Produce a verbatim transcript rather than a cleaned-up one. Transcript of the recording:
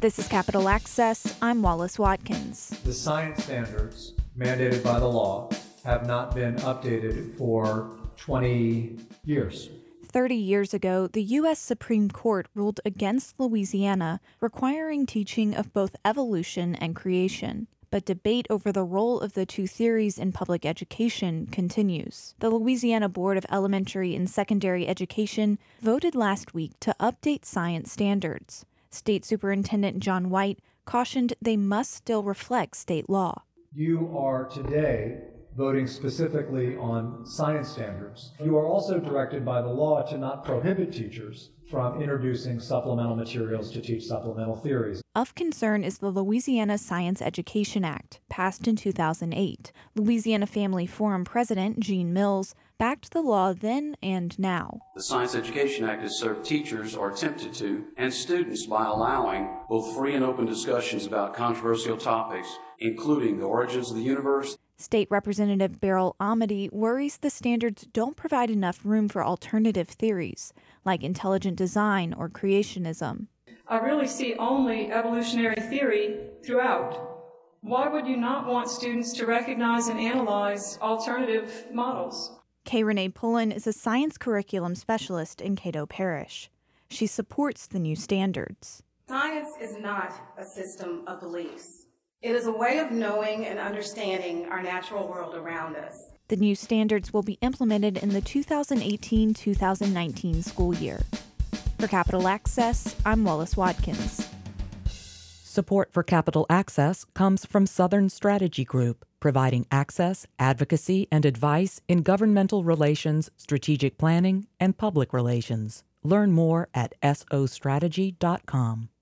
This is Capital Access. I'm Wallace Watkins. The science standards mandated by the law have not been updated for twenty years. thirty years ago, the U S Supreme Court ruled against Louisiana, requiring teaching of both evolution and creation. But debate over the role of the two theories in public education continues. The Louisiana Board of Elementary and Secondary Education voted last week to update science standards. State Superintendent John White cautioned they must still reflect state law. You are today voting specifically on science standards. You are also directed by the law to not prohibit teachers from introducing supplemental materials to teach supplemental theories. Of concern is the Louisiana Science Education Act, passed in two thousand eight. Louisiana Family Forum President Gene Mills backed the law then and now. The Science Education Act has served teachers, or attempted to, and students by allowing both free and open discussions about controversial topics, including the origins of the universe. State Representative Beryl Amity worries the standards don't provide enough room for alternative theories, like intelligent design or creationism. I really see only evolutionary theory throughout. Why would you not want students to recognize and analyze alternative models? Kay Renee Pullen is a science curriculum specialist in Cato Parish. She supports the new standards. Science is not a system of beliefs. It is a way of knowing and understanding our natural world around us. The new standards will be implemented in the two thousand eighteen two thousand nineteen school year. For Capital Access, I'm Wallace Watkins. Support for Capital Access comes from Southern Strategy Group, providing access, advocacy, and advice in governmental relations, strategic planning, and public relations. Learn more at S O strategy dot com.